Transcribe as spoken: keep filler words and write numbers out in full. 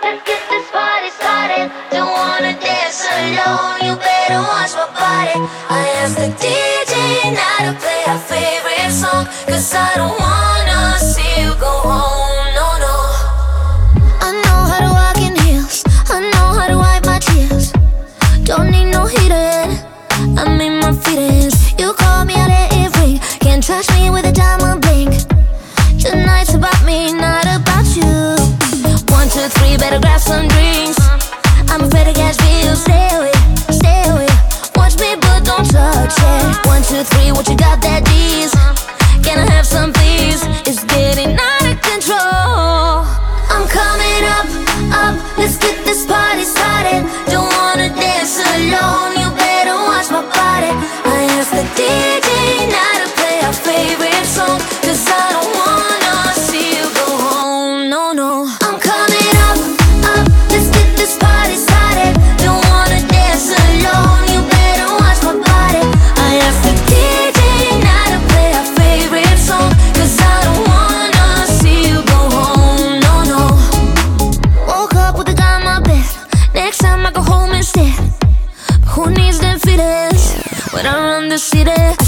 Let's get this party started. Don't wanna dance alone, you better watch my body. I asked the D J now to play our favorite song, cause I don't wanna see you go home, no, no. I know how to walk in heels, I know how to wipe my tears. Don't need no heater, I'm in my feelings. You call me, I let it ring. Can't touch me with a diamond blink. Tonight's about me, not about you. One, two, three, better grab some drinks. I'm afraid to catch feels. Stay away, stay away. Watch me but don't touch it. One, two, three, what you got that D's? Can I have some please? It's getting out of control. I'm coming up, up, let's get this party started. Don't wanna dance alone, you better watch my body. I asked the D J now to play our favorite song, cause I don't wanna see you go home, no, no. I'm coming up, up, let's get this party started. Don't wanna dance alone, you better watch my body. I asked the D J now to play our favorite song, cause I don't wanna see you go home, no, no. Woke up with a guy on my bed. Next time I go home instead. Who needs them feelings when I run the city?